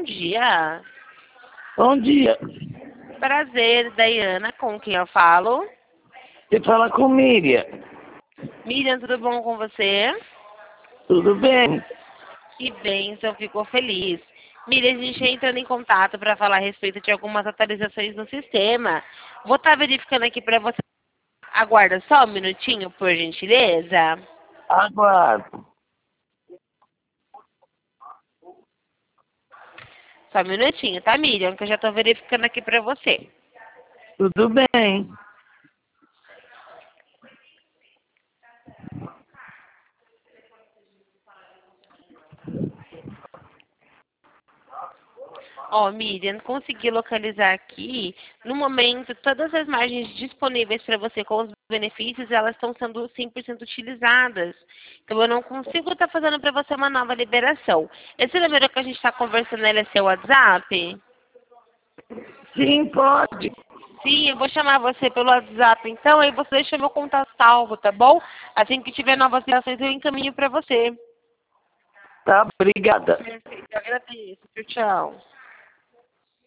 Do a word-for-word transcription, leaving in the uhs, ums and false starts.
dia. Bom dia. Prazer, Daiana, com quem eu falo? Você fala com Miriam. Miriam, tudo bom com você? Tudo bem? Que bem, eu fico feliz. Miriam, a gente entrando em contato para falar a respeito de algumas atualizações no sistema. Vou estar verificando aqui para você. Aguarda só um minutinho, por gentileza. Aguardo. Só um minutinho, tá, Miriam? Que eu já estou verificando aqui para você. Tudo bem. Ó, Miriam, consegui localizar aqui. No momento, todas as margens disponíveis para você com os benefícios, elas estão sendo cem por cento utilizadas. Então, eu não consigo estar fazendo para você uma nova liberação. Esse número que a gente está conversando, ele é seu WhatsApp? Sim, pode. Sim, eu vou chamar você pelo WhatsApp, então, aí você deixa meu contato salvo, tá bom? Assim que tiver novas ligações, eu encaminho para você. Tá, obrigada. Perfeito, eu agradeço. Tchau, tchau.